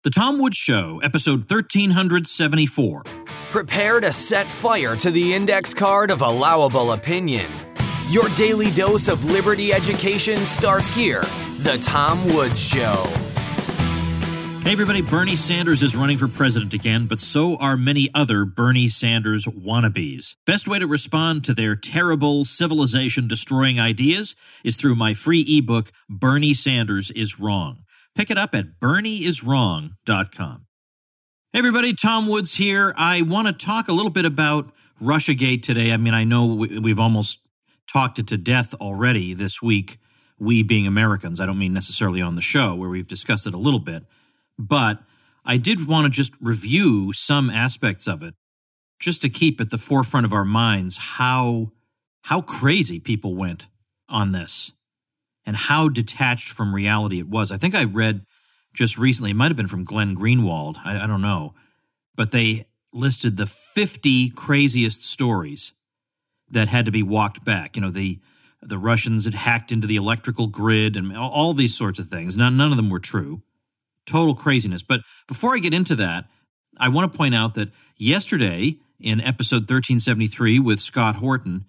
The Tom Woods Show, episode 1374. Prepare to set fire to the index card of allowable opinion. Your daily dose of liberty education starts here. The Tom Woods Show. Hey everybody, Bernie Sanders is running for president again, but so are many other Bernie Sanders wannabes. Best way to respond to their terrible, civilization-destroying ideas is through my free ebook, Bernie Sanders is Wrong. Pick it up at bernieiswrong.com. Hey everybody, Tom Woods here. I want to talk a little bit about Russiagate today. I mean, I know we've almost talked it to death already this week, we being Americans. I don't mean necessarily on the show where we've discussed it a little bit, but I did want to just review some aspects of it just to keep at the forefront of our minds how crazy people went on this. And how detached from reality it was. I think I read just recently, it might have been from Glenn Greenwald, I don't know, but they listed the 50 craziest stories that had to be walked back. You know, the Russians had hacked into the electrical grid and all these sorts of things. None of them were true. Total craziness. But before I get into that, I want to point out that yesterday in episode 1373 with Scott Horton,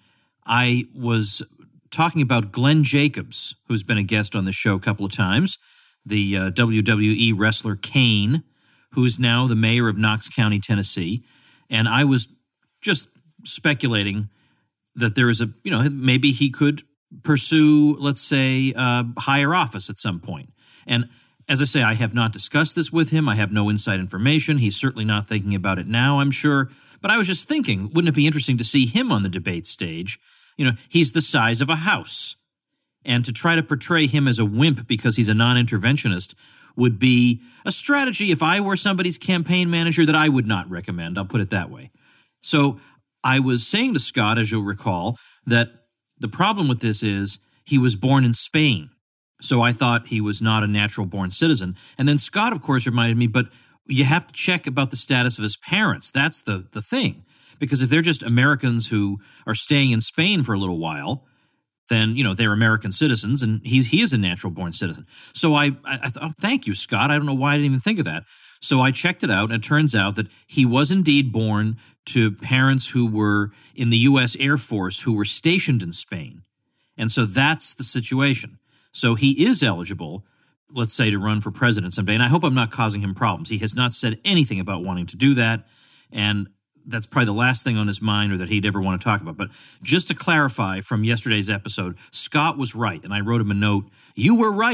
I was talking about Glenn Jacobs, who's been a guest on the show a couple of times, the WWE wrestler Kane, who is now the mayor of Knox County, Tennessee. And I was just speculating that there is maybe he could pursue, let's say, higher office at some point. And as I say, I have not discussed this with him. I have no inside information. He's certainly not thinking about it now, I'm sure. But I was just thinking, wouldn't it be interesting to see him on the debate stage? You know, he's the size of a house. And to try to portray him as a wimp because he's a non-interventionist would be a strategy, if I were somebody's campaign manager, that I would not recommend. I'll put it that way. So I was saying to Scott, as you'll recall, that the problem with this is he was born in Spain. So I thought he was not a natural-born citizen. And then Scott, of course, reminded me, but you have to check about the status of his parents. That's the thing. Because if they're just Americans who are staying in Spain for a little while, then, you know, they're American citizens, and he is a natural-born citizen. So I thought, oh, thank you, Scott. I don't know why I didn't even think of that. So I checked it out, and it turns out that he was indeed born to parents who were in the U.S. Air Force who were stationed in Spain. And so that's the situation. So he is eligible, let's say, to run for president someday, and I hope I'm not causing him problems. He has not said anything about wanting to do that, and that's probably the last thing on his mind or that he'd ever want to talk about. But just to clarify from yesterday's episode, Scott was right, and I wrote him a note. You were right! !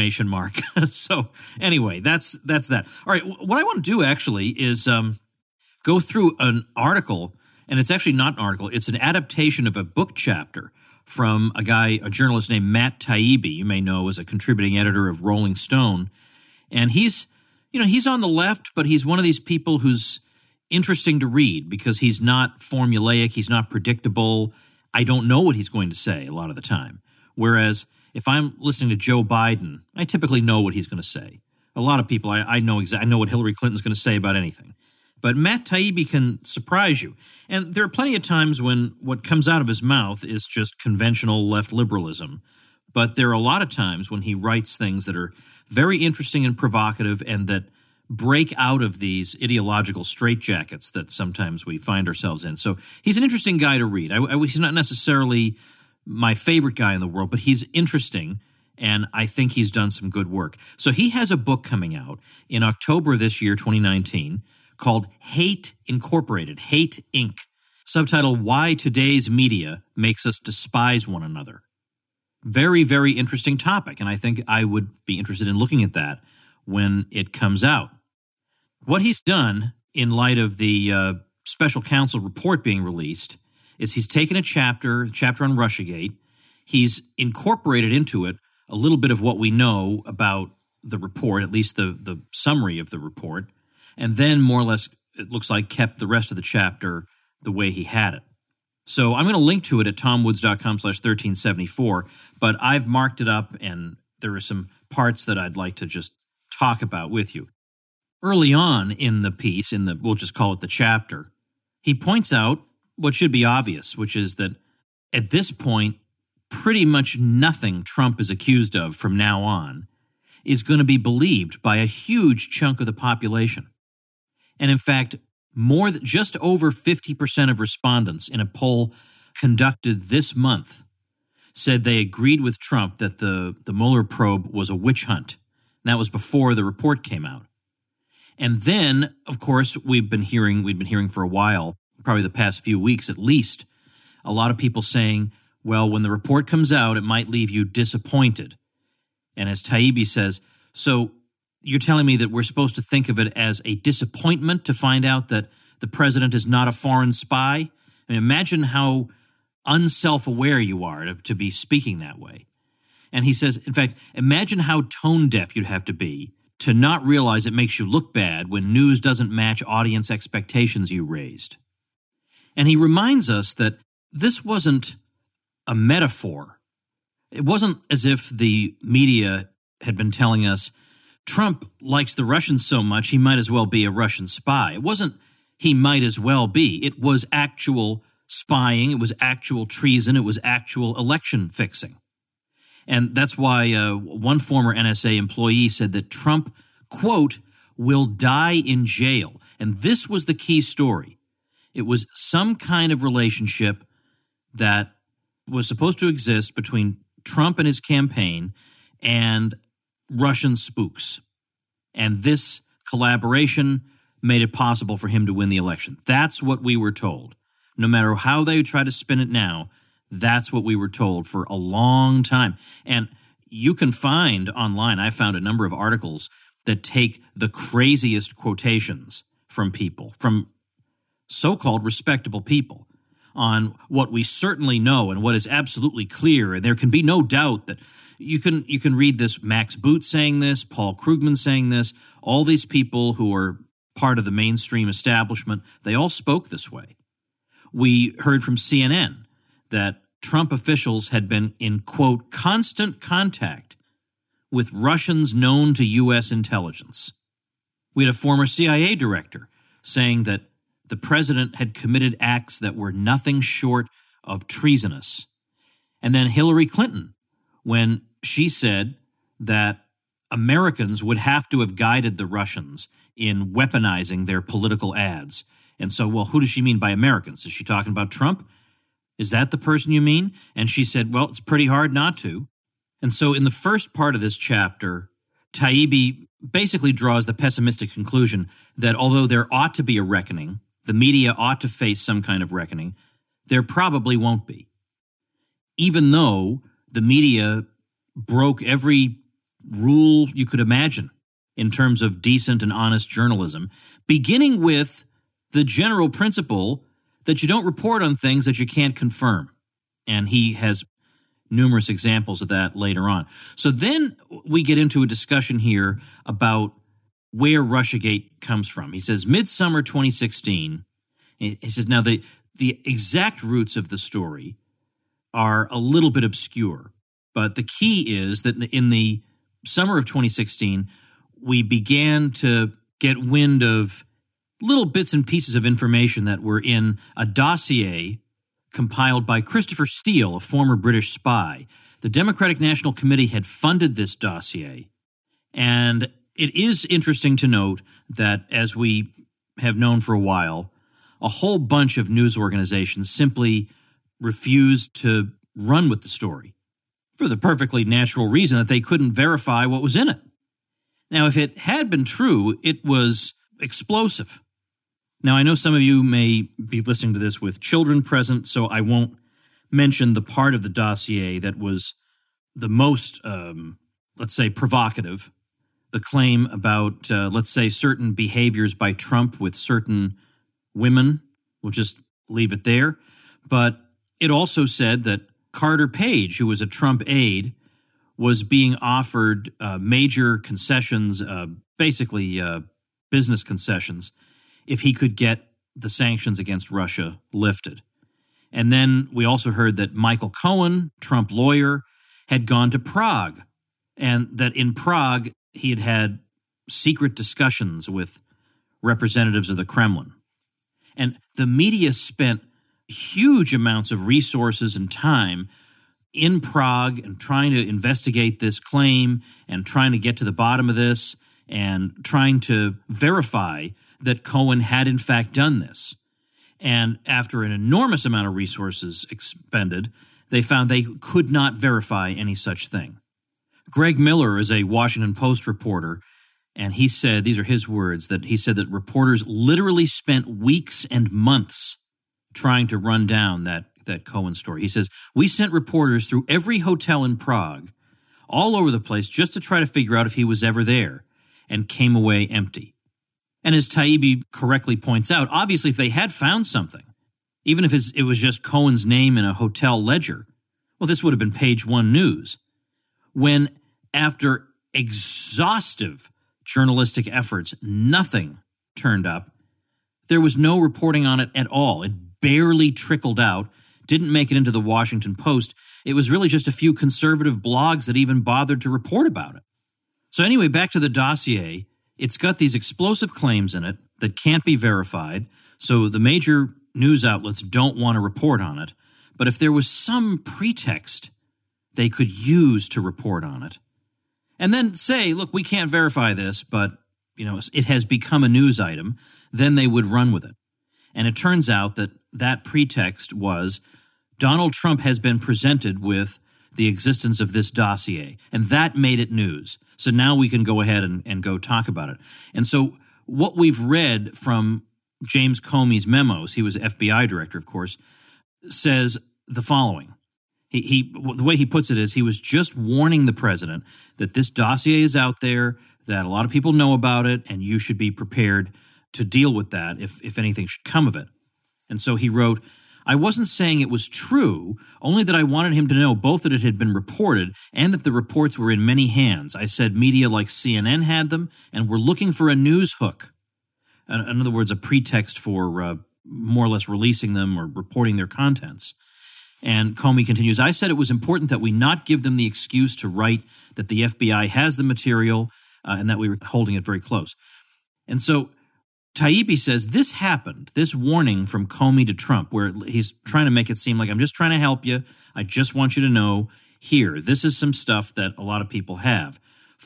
So anyway, that's that. All right, what I want to do actually is go through an article, and it's actually not an article. It's an adaptation of a book chapter from a journalist named Matt Taibbi, you may know as a contributing editor of Rolling Stone. And he's on the left, but he's one of these people who's interesting to read because he's not formulaic, he's not predictable. I don't know what he's going to say a lot of the time. Whereas if I'm listening to Joe Biden, I typically know what he's going to say. A lot of people, I know what Hillary Clinton's going to say about anything. But Matt Taibbi can surprise you. And there are plenty of times when what comes out of his mouth is just conventional left liberalism. But there are a lot of times when he writes things that are very interesting and provocative and that break out of these ideological straitjackets that sometimes we find ourselves in. So he's an interesting guy to read. He's not necessarily my favorite guy in the world, but he's interesting, and I think he's done some good work. So he has a book coming out in October this year, 2019, called Hate Incorporated, Hate Inc., subtitled Why Today's Media Makes Us Despise One Another. Very, very interesting topic, and I think I would be interested in looking at that when it comes out. What he's done in light of the special counsel report being released is he's taken a chapter on Russiagate. He's incorporated into it a little bit of what we know about the report, at least the summary of the report, and then more or less, it looks like, kept the rest of the chapter the way he had it. So I'm going to link to it at tomwoods.com/1374, but I've marked it up, and there are some parts that I'd like to just talk about with you. Early on in the piece, we'll just call it the chapter, he points out what should be obvious, which is that at this point, pretty much nothing Trump is accused of from now on is going to be believed by a huge chunk of the population. And in fact, just over 50% of respondents in a poll conducted this month said they agreed with Trump that the Mueller probe was a witch hunt. And that was before the report came out. And then, of course, we've been hearing for a while, probably the past few weeks at least, a lot of people saying, well, when the report comes out, it might leave you disappointed. And as Taibbi says, so you're telling me that we're supposed to think of it as a disappointment to find out that the president is not a foreign spy? I mean, imagine how unself-aware you are to be speaking that way. And he says, in fact, imagine how tone-deaf you'd have to be to not realize it makes you look bad when news doesn't match audience expectations you raised. And he reminds us that this wasn't a metaphor. It wasn't as if the media had been telling us Trump likes the Russians so much he might as well be a Russian spy. It wasn't he might as well be. It was actual spying. It was actual treason. It was actual election fixing. And that's why one former NSA employee said that Trump, quote, will die in jail. And this was the key story. It was some kind of relationship that was supposed to exist between Trump and his campaign and Russian spooks. And this collaboration made it possible for him to win the election. That's what we were told. No matter how they try to spin it now, that's what we were told for a long time. And you can find online, I found a number of articles that take the craziest quotations from people, from so-called respectable people, on what we certainly know and what is absolutely clear. And there can be no doubt that you can read this, Max Boot saying this, Paul Krugman saying this, all these people who are part of the mainstream establishment, they all spoke this way. We heard from CNN that Trump officials had been in, quote, constant contact with Russians known to U.S. intelligence. We had a former CIA director saying that the president had committed acts that were nothing short of treasonous. And then Hillary Clinton, when she said that Americans would have to have guided the Russians in weaponizing their political ads. And so, well, who does she mean by Americans? Is she talking about Trump? Is that the person you mean? And she said, well, it's pretty hard not to. And so in the first part of this chapter, Taibbi basically draws the pessimistic conclusion that although there ought to be a reckoning, the media ought to face some kind of reckoning, there probably won't be. Even though the media broke every rule you could imagine in terms of decent and honest journalism, beginning with the general principle that you don't report on things that you can't confirm. And he has numerous examples of that later on. So then we get into a discussion here about where Russiagate comes from. He says, midsummer 2016, he says, now the exact roots of the story are a little bit obscure, but the key is that in the summer of 2016, we began to get wind of little bits and pieces of information that were in a dossier compiled by Christopher Steele, a former British spy. The Democratic National Committee had funded this dossier. And it is interesting to note that, as we have known for a while, a whole bunch of news organizations simply refused to run with the story for the perfectly natural reason that they couldn't verify what was in it. Now, if it had been true, it was explosive. Now, I know some of you may be listening to this with children present, so I won't mention the part of the dossier that was the most, let's say, provocative. The claim about, let's say, certain behaviors by Trump with certain women. We'll just leave it there. But it also said that Carter Page, who was a Trump aide, was being offered major concessions, basically business concessions, if he could get the sanctions against Russia lifted. And then we also heard that Michael Cohen, Trump lawyer, had gone to Prague, and that in Prague he had had secret discussions with representatives of the Kremlin. And the media spent huge amounts of resources and time in Prague and trying to investigate this claim and trying to get to the bottom of this and trying to verify that Cohen had in fact done this. And after an enormous amount of resources expended, they found they could not verify any such thing. Greg Miller is a Washington Post reporter, and he said, these are his words, that he said that reporters literally spent weeks and months trying to run down that Cohen story. He says, we sent reporters through every hotel in Prague, all over the place, just to try to figure out if he was ever there, and came away empty. And as Taibbi correctly points out, obviously if they had found something, even if it was just Cohen's name in a hotel ledger, well, this would have been page one news. When after exhaustive journalistic efforts, nothing turned up, there was no reporting on it at all. It barely trickled out, didn't make it into the Washington Post. It was really just a few conservative blogs that even bothered to report about it. So anyway, back to the dossier. It's got these explosive claims in it that can't be verified, so the major news outlets don't want to report on it. But if there was some pretext they could use to report on it, and then say, look, we can't verify this, but it has become a news item, then they would run with it. And it turns out that that pretext was Donald Trump has been presented with the existence of this dossier, and that made it news. So now we can go ahead and go talk about it. And so what we've read from James Comey's memos, he was FBI director, of course, says the following. The way he puts it is he was just warning the president that this dossier is out there, that a lot of people know about it, and you should be prepared to deal with that if anything should come of it. And so he wrote, I wasn't saying it was true, only that I wanted him to know both that it had been reported and that the reports were in many hands. I said media like CNN had them and were looking for a news hook. In other words, a pretext for more or less releasing them or reporting their contents. And Comey continues, I said it was important that we not give them the excuse to write that the FBI has the material and that we were holding it very close. And so Taibbi says this happened, this warning from Comey to Trump, where he's trying to make it seem like I'm just trying to help you. I just want you to know here, this is some stuff that a lot of people have.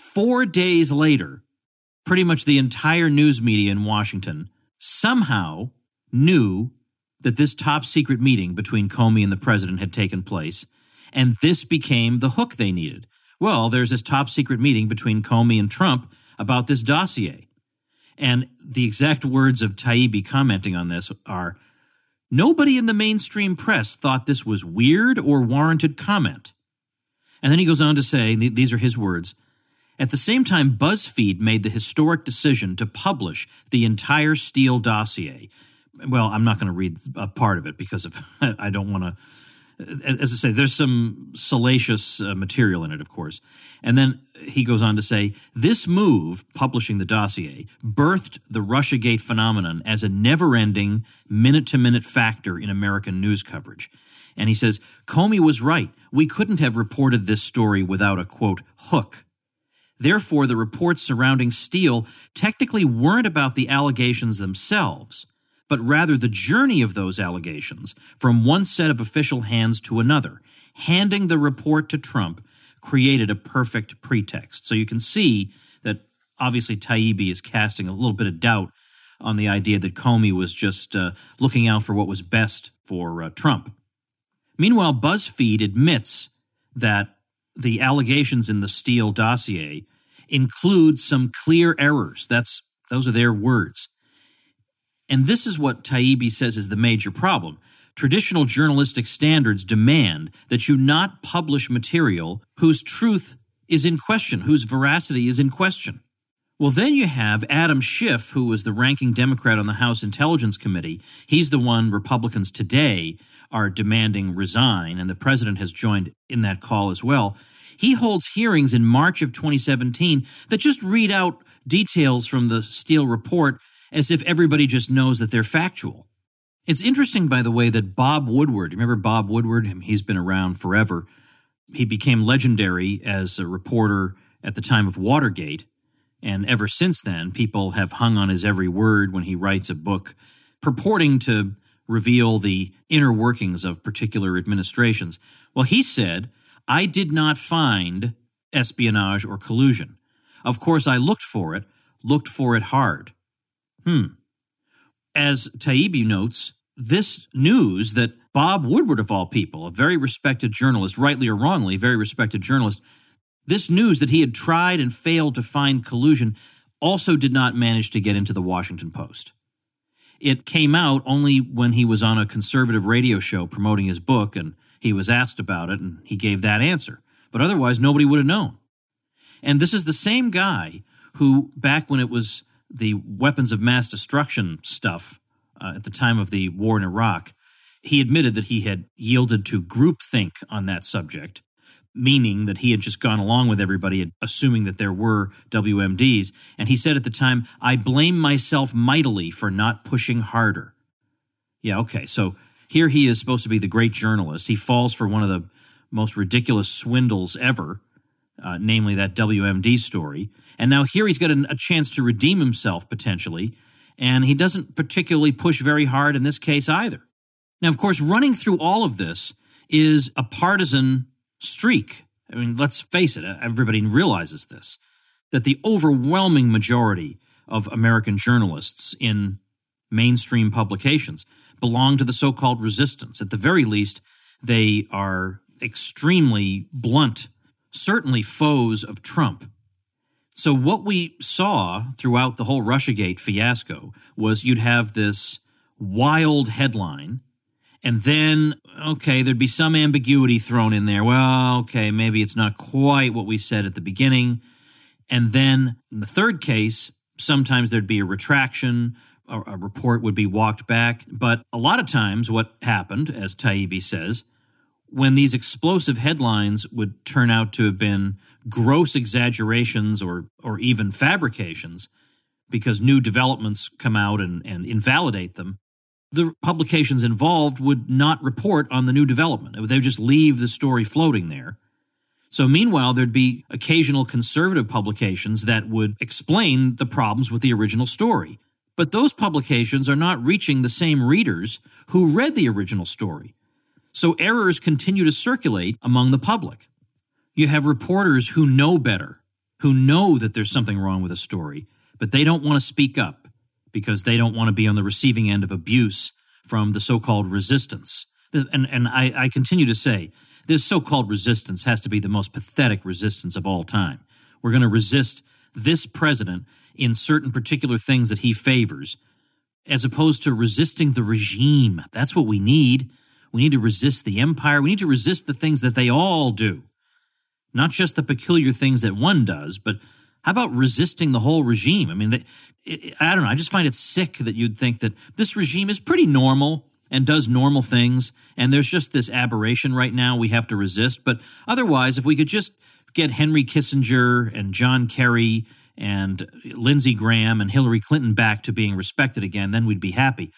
4 days later, pretty much the entire news media in Washington somehow knew that this top secret meeting between Comey and the president had taken place, and this became the hook they needed. Well, there's this top secret meeting between Comey and Trump about this dossier. And the exact words of Taibbi commenting on this are, nobody in the mainstream press thought this was weird or warranted comment. And then he goes on to say, these are his words, at the same time, BuzzFeed made the historic decision to publish the entire Steele dossier. Well, I'm not going to read a part of it because I don't want to, as I say, there's some salacious material in it, of course. And then he goes on to say, this move, publishing the dossier, birthed the Russiagate phenomenon as a never-ending, minute-to-minute factor in American news coverage. And he says, Comey was right. We couldn't have reported this story without a, quote, hook. Therefore, the reports surrounding Steele technically weren't about the allegations themselves, but rather the journey of those allegations from one set of official hands to another. Handing the report to Trump created a perfect pretext. So you can see that obviously Taibbi is casting a little bit of doubt on the idea that Comey was just looking out for what was best for Trump. Meanwhile, BuzzFeed admits that the allegations in the Steele dossier include some clear errors. Those are their words. And this is what Taibbi says is the major problem. Traditional journalistic standards demand that you not publish material whose truth is in question, whose veracity is in question. Well, then you have Adam Schiff, who was the ranking Democrat on the House Intelligence Committee. He's the one Republicans today are demanding resign, and the president has joined in that call as well. He holds hearings in March of 2017 that just read out details from the Steele report as if everybody just knows that they're factual. It's interesting, by the way, that Bob Woodward, remember Bob Woodward? He's been around forever. He became legendary as a reporter at the time of Watergate, and ever since then, people have hung on his every word when he writes a book purporting to reveal the inner workings of particular administrations. Well, he said, I did not find espionage or collusion. Of course, I looked for it hard. As Taibbi notes, this news that Bob Woodward, of all people, a very respected journalist, rightly or wrongly, very respected journalist, this news that he had tried and failed to find collusion also did not manage to get into the Washington Post. It came out only when he was on a conservative radio show promoting his book, and he was asked about it, and he gave that answer. But otherwise, nobody would have known. And this is the same guy who, back when it was the weapons of mass destruction stuff, at the time of the war in Iraq, he admitted that he had yielded to groupthink on that subject, meaning that he had just gone along with everybody, assuming that there were WMDs. And he said at the time, I blame myself mightily for not pushing harder. Yeah, okay, so here he is supposed to be the great journalist. He falls for one of the most ridiculous swindles ever, namely that WMD story. And now here he's got a chance to redeem himself, potentially, and he doesn't particularly push very hard in this case either. Now, of course, running through all of this is a partisan streak. I mean, let's face it, everybody realizes this, that the overwhelming majority of American journalists in mainstream publications belong to the so-called resistance. At the very least, they are extremely blunt, certainly foes of Trump. So what we saw throughout the whole Russiagate fiasco was you'd have this wild headline, and then, okay, there'd be some ambiguity thrown in there. Well, okay, maybe it's not quite what we said at the beginning. And then in the third case, sometimes there'd be a retraction, a report would be walked back. But a lot of times what happened, as Taibbi says, when these explosive headlines would turn out to have been gross exaggerations or even fabrications because new developments come out and invalidate them, the publications involved would not report on the new development. They would just leave the story floating there. So meanwhile, there'd be occasional conservative publications that would explain the problems with the original story. But those publications are not reaching the same readers who read the original story. So errors continue to circulate among the public. You have reporters who know better, who know that there's something wrong with a story, but they don't want to speak up because they don't want to be on the receiving end of abuse from the so-called resistance. And I continue to say, this so-called resistance has to be the most pathetic resistance of all time. We're going to resist this president in certain particular things that he favors, as opposed to resisting the regime. That's what we need. We need to resist the empire. We need to resist the things that they all do. Not just the peculiar things that one does, but how about resisting the whole regime? I mean, I don't know. I just find it sick that you'd think that this regime is pretty normal and does normal things, and there's just this aberration right now we have to resist. But otherwise, if we could just get Henry Kissinger and John Kerry and Lindsey Graham and Hillary Clinton back to being respected again, then we'd be happy.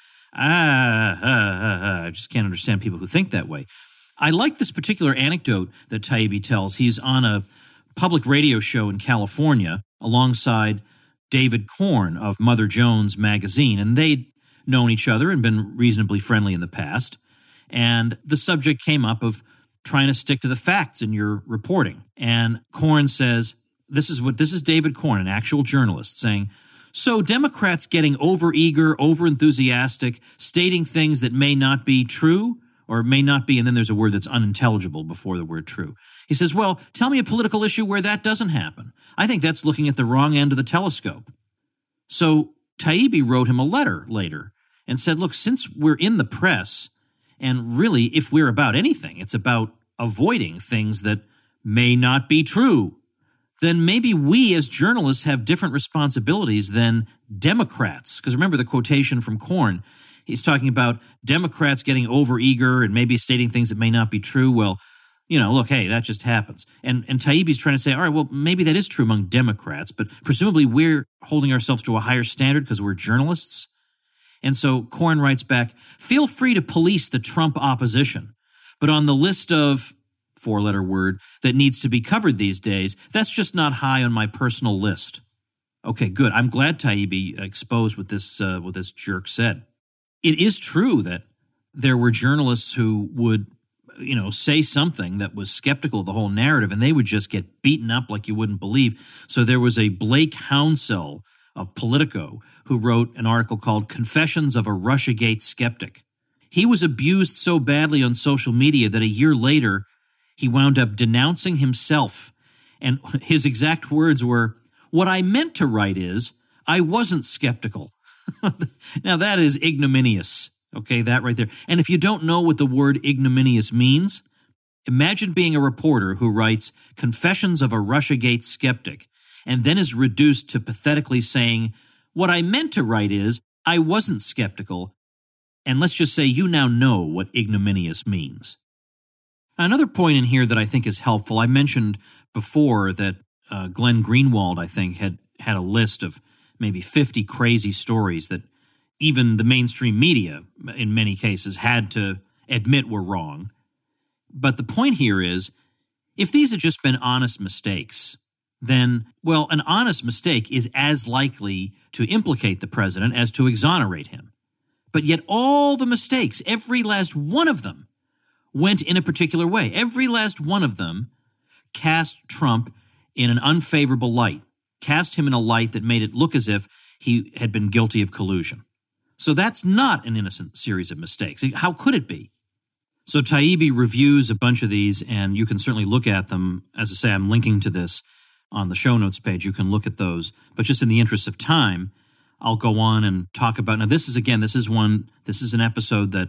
I just can't understand people who think that way. I like this particular anecdote that Taibbi tells. He's on a public radio show in California alongside David Korn of Mother Jones magazine, and they'd known each other and been reasonably friendly in the past. And the subject came up of trying to stick to the facts in your reporting. And Korn says, this is David Korn, an actual journalist, saying, so Democrats getting overeager, overenthusiastic, stating things that may not be true, or may not be, and then there's a word that's unintelligible before the word true. He says, well, tell me a political issue where that doesn't happen. I think that's looking at the wrong end of the telescope. So Taibbi wrote him a letter later and said, look, since we're in the press, and really, if we're about anything, it's about avoiding things that may not be true, then maybe we as journalists have different responsibilities than Democrats. Because remember the quotation from Korn, he's talking about Democrats getting overeager and maybe stating things that may not be true. Well, you know, look, hey, that just happens. And Taibbi's trying to say, all right, well, maybe that is true among Democrats, but presumably we're holding ourselves to a higher standard because we're journalists. And so Korn writes back, feel free to police the Trump opposition, but on the list of, four-letter word, that needs to be covered these days, that's just not high on my personal list. Okay, good. I'm glad Taibbi exposed what this jerk said. It is true that there were journalists who would say something that was skeptical of the whole narrative, and they would just get beaten up like you wouldn't believe. So there was a Blake Hounsell of Politico who wrote an article called Confessions of a Russiagate Skeptic. He was abused so badly on social media that a year later, he wound up denouncing himself. And his exact words were, "What I meant to write is, I wasn't skeptical." Now that is ignominious. Okay, that right there. And if you don't know what the word ignominious means, imagine being a reporter who writes Confessions of a Russiagate Skeptic and then is reduced to pathetically saying, "What I meant to write is, I wasn't skeptical." And let's just say you now know what ignominious means. Another point in here that I think is helpful, I mentioned before that Glenn Greenwald, I think, had a list of maybe 50 crazy stories that even the mainstream media, in many cases, had to admit were wrong. But the point here is, if these had just been honest mistakes, then, well, an honest mistake is as likely to implicate the president as to exonerate him. But yet all the mistakes, every last one of them, went in a particular way. Every last one of them cast Trump in an unfavorable light, cast him in a light that made it look as if he had been guilty of collusion. So that's not an innocent series of mistakes. How could it be? So Taibbi reviews a bunch of these, and you can certainly look at them. As I say, I'm linking to this on the show notes page. You can look at those. But just in the interest of time, I'll go on and talk about. Now, this is an episode that,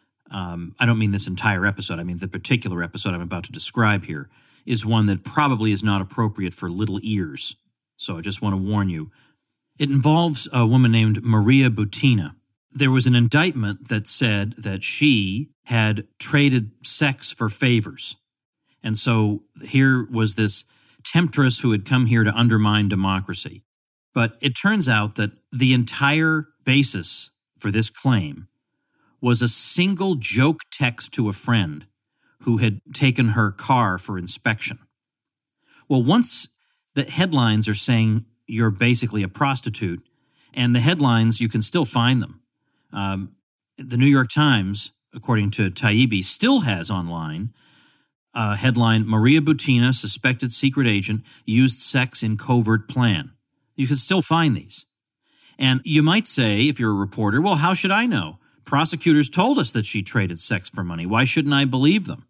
I don't mean this entire episode. I mean the particular episode I'm about to describe here is one that probably is not appropriate for little ears. So I just want to warn you. It involves a woman named Maria Butina. There was an indictment that said that she had traded sex for favors. And so here was this temptress who had come here to undermine democracy. But it turns out that the entire basis for this claim was a single joke text to a friend who had taken her car for inspection. Well, once the headlines are saying you're basically a prostitute, and the headlines, you can still find them. The New York Times, according to Taibbi, still has online a headline, Maria Butina, suspected secret agent, used sex in covert plan. You can still find these. And you might say, if you're a reporter, well, how should I know? Prosecutors told us that she traded sex for money. Why shouldn't I believe them?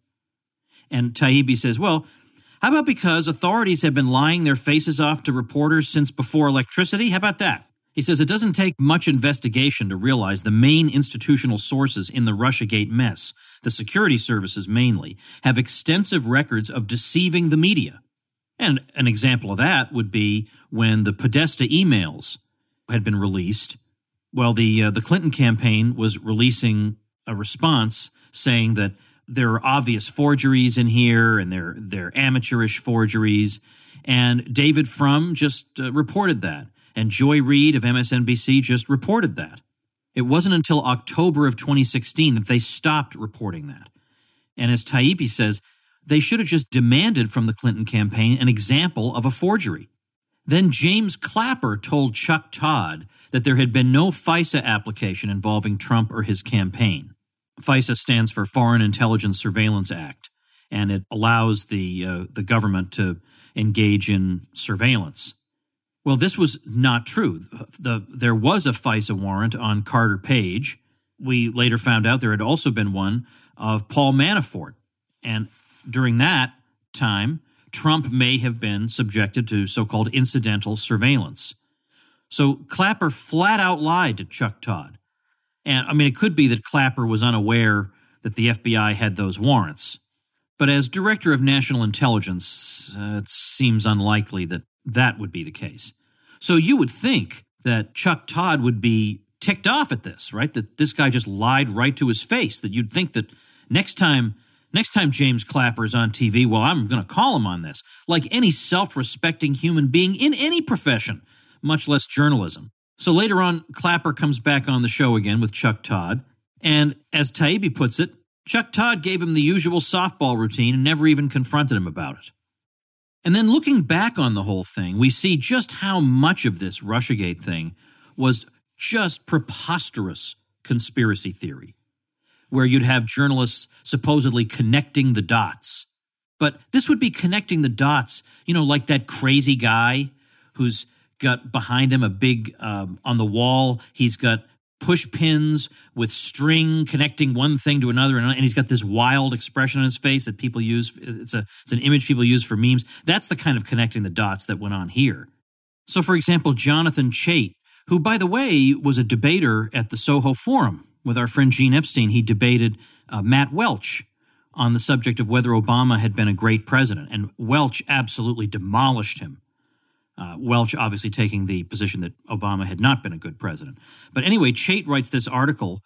And Taibbi says, well, how about because authorities have been lying their faces off to reporters since before electricity? How about that? He says it doesn't take much investigation to realize the main institutional sources in the Russiagate mess, the security services mainly, have extensive records of deceiving the media. And an example of that would be when the Podesta emails had been released. Well, the Clinton campaign was releasing a response saying that there are obvious forgeries in here, and they're amateurish forgeries. And David Frum just reported that. And Joy Reid of MSNBC just reported that. It wasn't until October of 2016 that they stopped reporting that. And as Taibbi says, they should have just demanded from the Clinton campaign an example of a forgery. Then James Clapper told Chuck Todd that there had been no FISA application involving Trump or his campaign. FISA stands for Foreign Intelligence Surveillance Act, and it allows the government to engage in surveillance. Well, this was not true. There was a FISA warrant on Carter Page. We later found out there had also been one of Paul Manafort. And during that time, Trump may have been subjected to so-called incidental surveillance. So Clapper flat out lied to Chuck Todd. And I mean, it could be that Clapper was unaware that the FBI had those warrants. But as Director of National Intelligence, it seems unlikely that that would be the case. So you would think that Chuck Todd would be ticked off at this, right? That this guy just lied right to his face, that you'd think that next time James Clapper is on TV, well, I'm going to call him on this, like any self-respecting human being in any profession, much less journalism. So later on, Clapper comes back on the show again with Chuck Todd, and as Taibbi puts it, Chuck Todd gave him the usual softball routine and never even confronted him about it. And then looking back on the whole thing, we see just how much of this Russiagate thing was just preposterous conspiracy theory. where you'd have journalists supposedly connecting the dots. But this would be connecting the dots, like that crazy guy who's got behind him a big, on the wall, he's got push pins with string connecting one thing to another, and he's got this wild expression on his face that people use. It's an image people use for memes. That's the kind of connecting the dots that went on here. So, for example, Jonathan Chait, who, by the way, was a debater at the Soho Forum with our friend Gene Epstein. He debated Matt Welch on the subject of whether Obama had been a great president, and Welch absolutely demolished him. Welch obviously taking the position that Obama had not been a good president. But anyway, Chait writes this article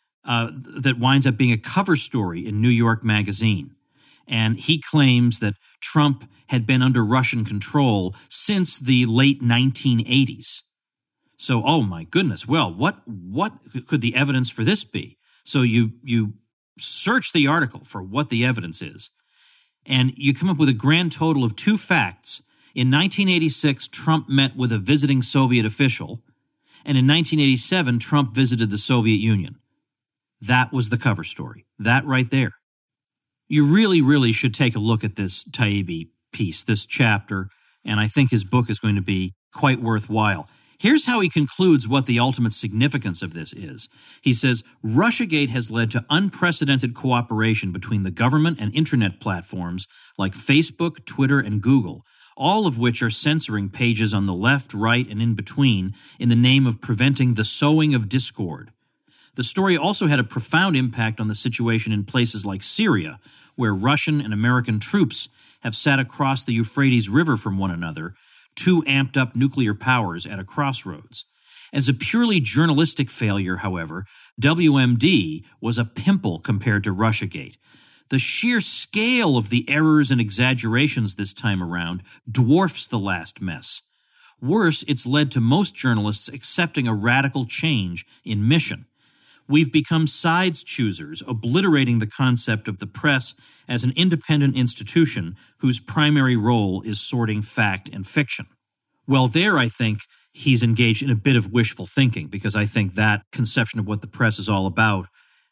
that winds up being a cover story in New York Magazine. And he claims that Trump had been under Russian control since the late 1980s. So, oh my goodness, well, what could the evidence for this be? So you search the article for what the evidence is, and you come up with a grand total of 2 facts. In 1986, Trump met with a visiting Soviet official, and in 1987, Trump visited the Soviet Union. That was the cover story. That right there. You really, really should take a look at this Taibbi piece, this chapter, and I think his book is going to be quite worthwhile. Here's how he concludes what the ultimate significance of this is. He says, Russiagate has led to unprecedented cooperation between the government and internet platforms like Facebook, Twitter, and Google, all of which are censoring pages on the left, right, and in between in the name of preventing the sowing of discord. The story also had a profound impact on the situation in places like Syria, where Russian and American troops have sat across the Euphrates River from one another, 2 amped-up nuclear powers at a crossroads. As a purely journalistic failure, however, WMD was a pimple compared to Russiagate. The sheer scale of the errors and exaggerations this time around dwarfs the last mess. Worse, it's led to most journalists accepting a radical change in mission. We've become sides choosers, obliterating the concept of the press as an independent institution whose primary role is sorting fact and fiction. Well, there, I think, he's engaged in a bit of wishful thinking, because I think that conception of what the press is all about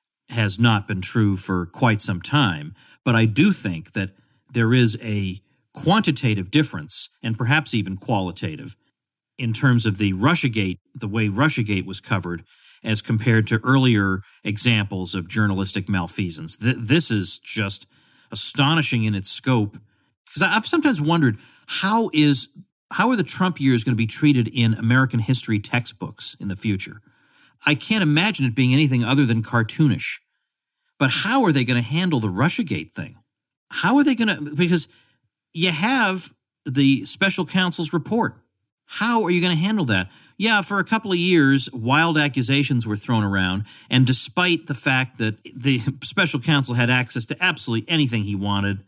has not been true for quite some time. But I do think that there is a quantitative difference, and perhaps even qualitative, in terms of the way Russiagate was covered as compared to earlier examples of journalistic malfeasance. This is just astonishing in its scope, because I've sometimes wondered how are the Trump years going to be treated in American history textbooks in the future? I can't imagine it being anything other than cartoonish. But how are they going to handle the Russiagate thing? How are they going to, because you have the special counsel's report. How are you going to handle that? Yeah, for a couple of years, wild accusations were thrown around, and despite the fact that the special counsel had access to absolutely anything he wanted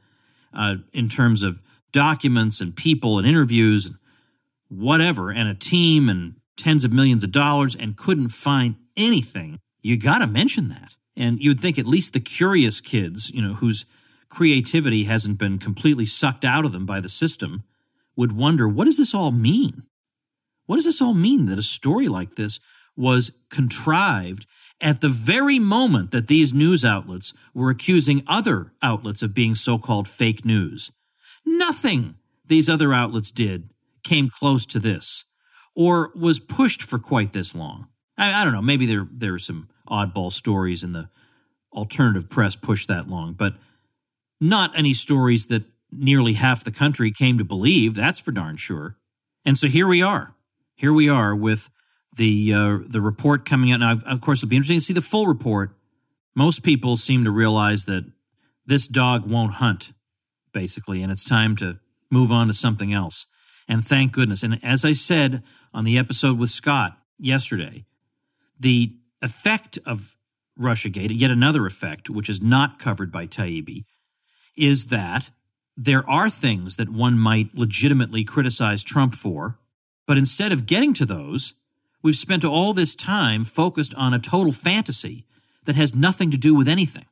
in terms of documents and people and interviews and whatever, and a team and tens of millions of dollars, and couldn't find anything, you got to mention that. And you'd think at least the curious kids, whose creativity hasn't been completely sucked out of them by the system, would wonder, what does this all mean? What does this all mean that a story like this was contrived at the very moment that these news outlets were accusing other outlets of being so-called fake news? Nothing these other outlets did came close to this, or was pushed for quite this long. I don't know, maybe there are some oddball stories in the alternative press pushed that long, but not any stories that nearly half the country came to believe, that's for darn sure. And so here we are. Here we are with the report coming out. Now, of course, it'll be interesting to see the full report. Most people seem to realize that this dog won't hunt, basically, and it's time to move on to something else. And thank goodness. And as I said on the episode with Scott yesterday, the effect of Russiagate, yet another effect, which is not covered by Taibbi, is that there are things that one might legitimately criticize Trump for, but instead of getting to those, we've spent all this time focused on a total fantasy that has nothing to do with anything.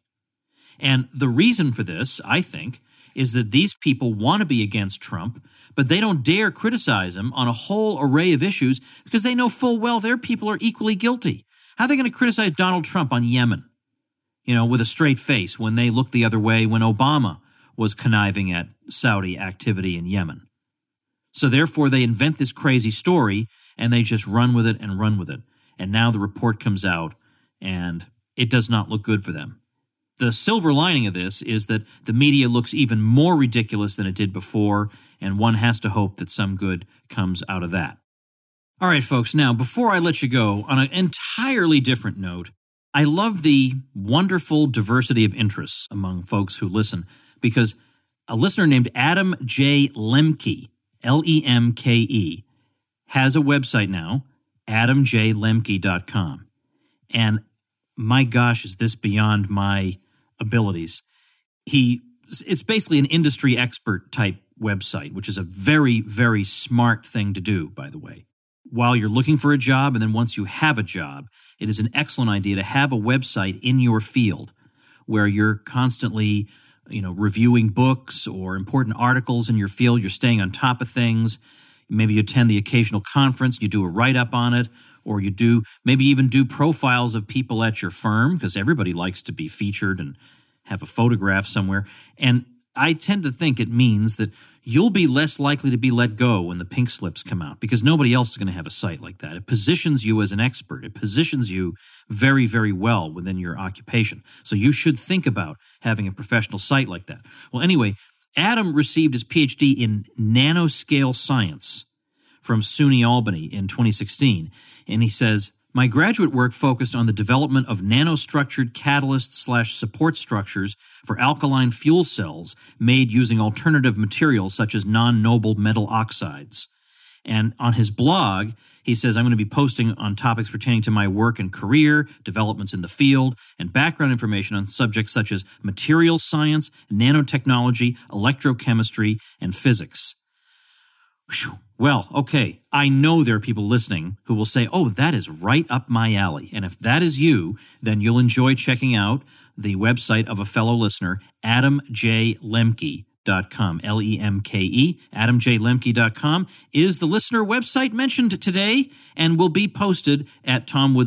And the reason for this, I think, is that these people want to be against Trump, but they don't dare criticize him on a whole array of issues because they know full well their people are equally guilty. How are they going to criticize Donald Trump on Yemen? with a straight face when they looked the other way when Obama was conniving at Saudi activity in Yemen. So therefore, they invent this crazy story, and they just run with it and run with it. And now the report comes out, and it does not look good for them. The silver lining of this is that the media looks even more ridiculous than it did before, and one has to hope that some good comes out of that. All right, folks, now, before I let you go, on an entirely different note, I love the wonderful diversity of interests among folks who listen, because a listener named Adam J. Lemke, Lemke, has a website now, adamjlemke.com. And my gosh, is this beyond my abilities. It's basically an industry expert type website, which is a very, very smart thing to do, by the way. While you're looking for a job, and then once you have a job, it is an excellent idea to have a website in your field where you're constantly, reviewing books or important articles in your field. You're staying on top of things. Maybe you attend the occasional conference, you do a write-up on it, or you maybe even do profiles of people at your firm, because everybody likes to be featured and have a photograph somewhere. And I tend to think it means that you'll be less likely to be let go when the pink slips come out, because nobody else is going to have a site like that. It positions you as an expert. It positions you very, very well within your occupation. So you should think about having a professional site like that. Well, anyway, Adam received his PhD in nanoscale science from SUNY Albany in 2016. And he says, my graduate work focused on the development of nanostructured catalyst/support structures for alkaline fuel cells made using alternative materials such as non-noble metal oxides. And on his blog, he says, I'm going to be posting on topics pertaining to my work and career, developments in the field, and background information on subjects such as materials science, nanotechnology, electrochemistry, and physics. Whew. Well, okay, I know there are people listening who will say, oh, that is right up my alley. And if that is you, then you'll enjoy checking out the website of a fellow listener, adamjlemke.com, Lemke. Adamjlemke.com is the listener website mentioned today and will be posted at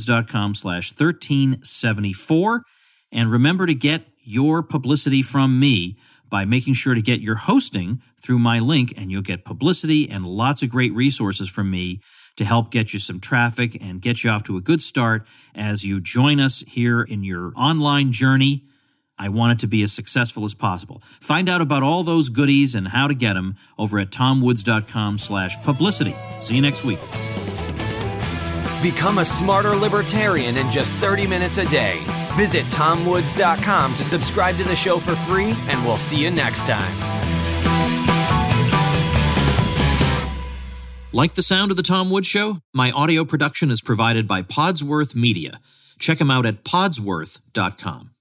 tomwoods.com/1374. And remember to get your publicity from me by making sure to get your hosting through my link, and you'll get publicity and lots of great resources from me to help get you some traffic and get you off to a good start as you join us here in your online journey. I want it to be as successful as possible. Find out about all those goodies and how to get them over at tomwoods.com/publicity. See you next week. Become a smarter libertarian in just 30 minutes a day. Visit tomwoods.com to subscribe to the show for free, and we'll see you next time. Like the sound of The Tom Woods Show? My audio production is provided by Podsworth Media. Check them out at podsworth.com.